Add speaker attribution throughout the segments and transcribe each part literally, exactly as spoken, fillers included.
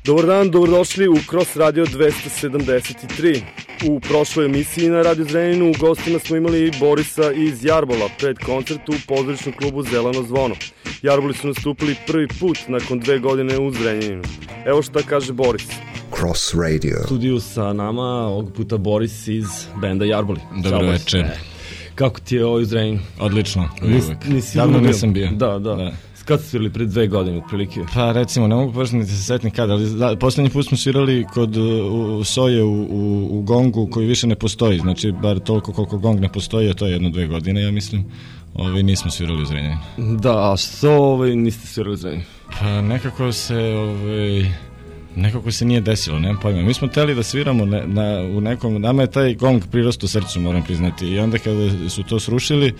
Speaker 1: Dobar dan, dobrodošli u Cross Radio dvesta sedamdeset tri. U prošloj emisiji na Radio Zrenjaninu u gostima smo imali Borisa iz Jarbola pred koncert u pozorišnom klubu Zeleno zvono. Jarboli su nastupili prvi put nakon dve godine u Zrenjaninu. Evo šta kaže Boris.
Speaker 2: Cross Radio.
Speaker 1: U studiju sa nama ovog puta Boris iz benda Jarboli.
Speaker 3: Dobro večer.
Speaker 1: Kako ti je ovo u Zrenjaninu?
Speaker 3: Odlično.
Speaker 1: Nis, nisi
Speaker 3: Davno
Speaker 1: bio?
Speaker 3: nisam bio.
Speaker 1: Da, da. da. Kad su svirali pred dve godine, otprilike?
Speaker 3: Pa recimo, ne mogu početi da se setim kada, ali da, poslednji put smo svirali kod u, Soje u, u, u Gongu koji više ne postoji, znači bar toliko koliko Gong ne postoji, a to je jedno dve godine, ja mislim. Ove, nismo svirali u Zrenjaninu.
Speaker 1: Da, a što ove, niste svirali u Zrenjaninu?
Speaker 3: Pa nekako se, ove, nekako se nije desilo, nemam pojma. Mi smo teli da sviramo na, na, u nekom, nama je taj Gong prirost u srcu, moram priznati, i onda kada su to srušili,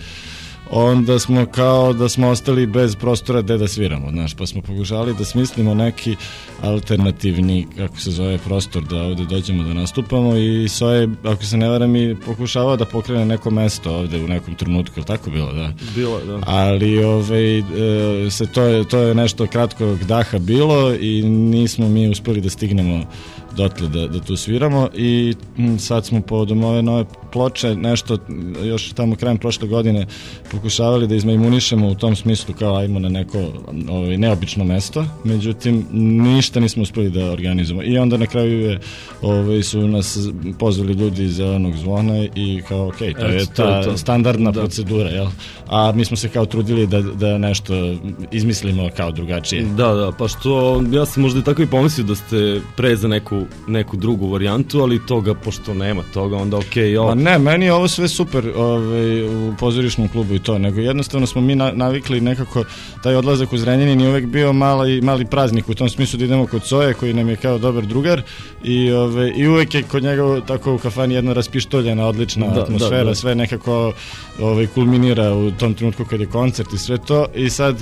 Speaker 3: onda smo kao da smo ostali bez prostora gde da sviramo, znaš, pa smo pokušali da smislimo neki alternativni, kako se zove, prostor da ovde dođemo da nastupamo i Soje, ako se ne varam, i pokušavao da pokrene neko mesto ovde u nekom trenutku, ili tako bilo, da?
Speaker 1: Bilo, da.
Speaker 3: Ali ove, e, se to, je, to je nešto kratkog daha bilo i nismo mi uspeli da stignemo dotle da, da tu sviramo i m, sad smo povodom ove nove ploče nešto još tamo krajem prošle godine pokušavali da izmajmunišemo u tom smislu kao ajmo na neko ovaj, neobično mesto, međutim ništa nismo uspeli da organizujemo i onda na kraju je, ovaj, su nas pozvali ljudi iz Zelenog zvona i kao ok, to je ta to. standardna da. procedura, jel? A mi smo se kao trudili da, da nešto izmislimo kao drugačije.
Speaker 1: Da, da, pa što ja sam možda tako i pomislio da ste pre za neku, neku drugu varijantu, ali toga, pošto nema toga, onda ok, ovo.
Speaker 3: Ne, meni je ovo sve super ovaj, u pozorišnom klubu i to, nego jednostavno smo mi na, navikli nekako, taj odlazak u Zrenjanin je uvek bio mali, mali praznik u tom smislu da idemo kod Soje koji nam je kao dobar drugar i, ovaj, i uvek je kod njega tako u kafani jedna raspištoljena, odlična da, atmosfera, da, da. Sve nekako ovaj, kulminira u tom trenutku kad je koncert i sve to i sad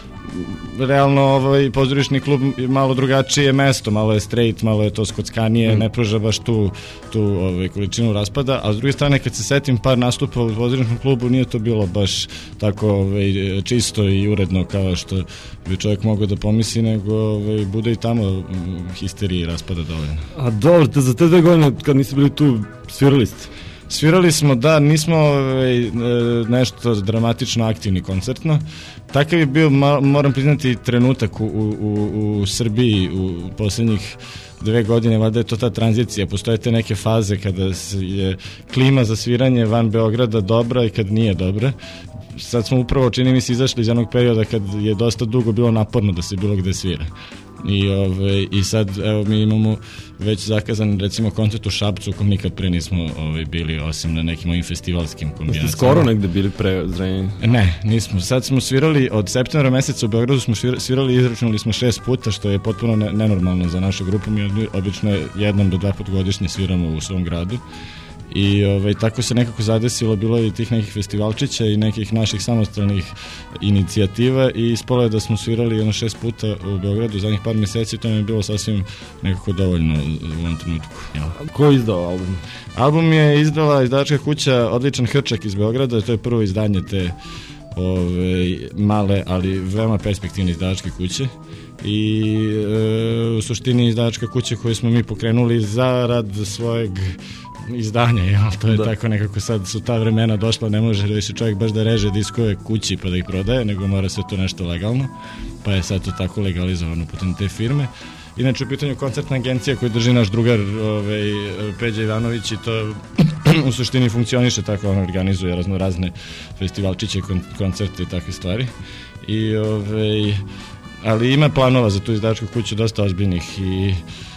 Speaker 3: realno ovaj pozorišni klub malo drugačije mesto, malo je straight, malo je to skockanije, mm. ne pruža baš tu, tu ovaj, količinu raspada, a s druge strane kad se setim par nastupa u pozorišnom klubu nije to bilo baš tako ovaj, čisto i uredno kao što bi čovjek mogao da pomisli, nego ovaj, bude i tamo histerije i raspada dovoljno.
Speaker 1: A dobro, te za te dve godine kad niste bili tu, svirali ste?
Speaker 3: Svirali smo, da, nismo ovaj, nešto dramatično aktivni koncertno. Takav je bio, moram priznati, trenutak u, u, u Srbiji u poslednjih dve godine, valjda je to ta tranzicija. Postoje te neke faze kada je klima za sviranje van Beograda dobra i kad nije dobra. Sad smo upravo, čini mi se, izašli iz jednog perioda kad je dosta dugo bilo naporno da se bilo gde svira. I, ove, i sad evo mi imamo već zakazan recimo koncert u Šapcu u kom nikad pre nismo ove, bili osim na nekim ovim festivalskim kombinacijama.
Speaker 1: Ste skoro negde bili pre Zrenjanina?
Speaker 3: Ne, nismo. Sad smo svirali od septembra meseca u Beogradu smo svirali i izračunali smo šest puta, što je potpuno ne, nenormalno za našu grupu. Mi obično jednom do dva put godišnje sviramo u svom gradu. I ovaj, tako se nekako zadesilo, bilo je i tih nekih festivalčića i nekih naših samostalnih inicijativa i ispalo je da smo svirali jedno šest puta u Beogradu zadnjih par meseci, to mi je bilo sasvim nekako dovoljno u ovom trenutku. Ja.
Speaker 1: Ko je izdao album?
Speaker 3: Album je izdala izdavačka kuća Odličan Hrčak iz Beograda, to je prvo izdanje te ove, male, ali veoma perspektivne izdavačke kuće. I e, u suštini izdavačka kuća koju smo mi pokrenuli zarad svojeg izdanja, jel? To je da. Tako nekako sad su ta vremena došla, ne može više čovjek baš da reže diskove kući pa da ih prodaje, nego mora sve to nešto legalno, pa je sad to tako legalizovano putem te firme. Inače u pitanju koncertna agencija koju drži naš drugar ovaj, Peđa Ivanović i to u suštini funkcioniše tako, on organizuje razno razne festivalčiće, kon, koncerte i takve stvari. I, ovaj, ali ima planova za tu izdavačku kuću dosta ozbiljnih i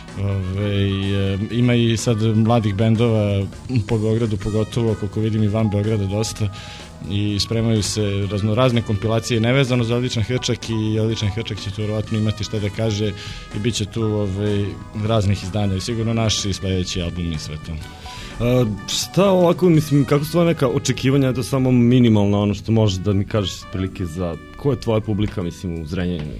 Speaker 3: Ove, ima i sad mladih bendova po Beogradu, pogotovo koliko vidim i van Beograda dosta i spremaju se razno razne kompilacije nevezano za Odličan Hrčak i Odličan Hrčak će tu vjerovatno imati šta da kaže i bit će tu ove, raznih izdanja i sigurno naši sledeći album i sve to.
Speaker 1: A, šta ovako, mislim, kako su tvoje neka očekivanja, je to samo minimalno ono što možeš da mi kažeš prilike za, ko je tvoja publika, mislim, u Zrenjaninu?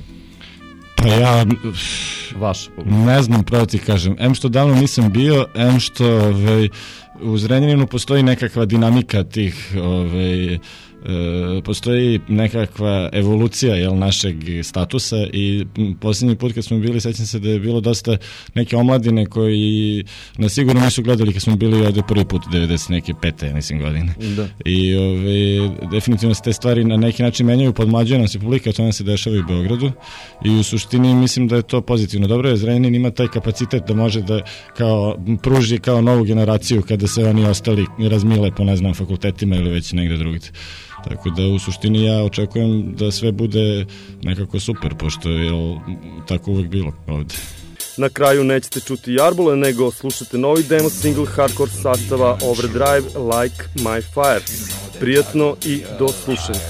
Speaker 3: Pa ja
Speaker 1: Vaša publika.
Speaker 3: Ne znam, pravo ti kažem, em što davno nisam bio, em što ovaj, u Zrenjaninu postoji nekakva dinamika tih ovaj, e, postoji nekakva evolucija, jel, našeg statusa i posljednji put kad smo bili, sećam se da je bilo dosta neke omladine koji nas sigurno nisu gledali kad smo bili ovde prvi put devedeset neke pete, mislim, godine. Da. I ove, definitivno se te stvari na neki način menjaju, podmlađuje nam se publika, to nam se dešava i u Beogradu i u suštini mislim da je to pozitivno. Dobro je, Zrenjanin ima taj kapacitet da može da kao pruži kao novu generaciju kada se oni ostali razmile po, ne znam, fakultetima ili već negde drugdje. Tako da u suštini ja očekujem da sve bude nekako super, pošto je tako uvek bilo ovde.
Speaker 1: Na kraju nećete čuti Jarbole, nego slušate novi demo single hardcore sastava Overdrive, Like My Fire. Prijatno i do slušanja.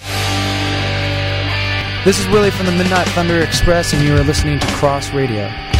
Speaker 2: This is Willie from the Midnight Thunder Express, and you are listening to Cross Radio.